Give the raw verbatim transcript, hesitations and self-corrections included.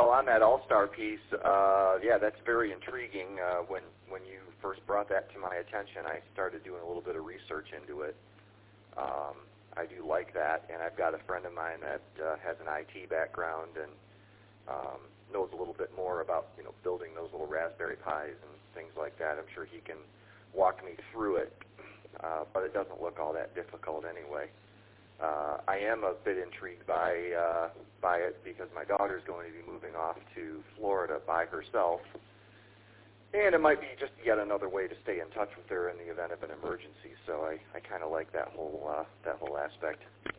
well, on that All-Star piece, uh, yeah, that's very intriguing. Uh, when when you first brought that to my attention, I started doing a little bit of research into it. Um, I do like that, and I've got a friend of mine that uh, has an I T background and um, knows a little bit more about, you know, building those little Raspberry Pis and things like that. I'm sure he can walk me through it, uh, but it doesn't look all that difficult anyway. Uh, I am a bit intrigued by uh, by it because my daughter's going to be moving off to Florida by herself, and it might be just yet another way to stay in touch with her in the event of an emergency. So I, I kind of like that whole uh, that whole aspect.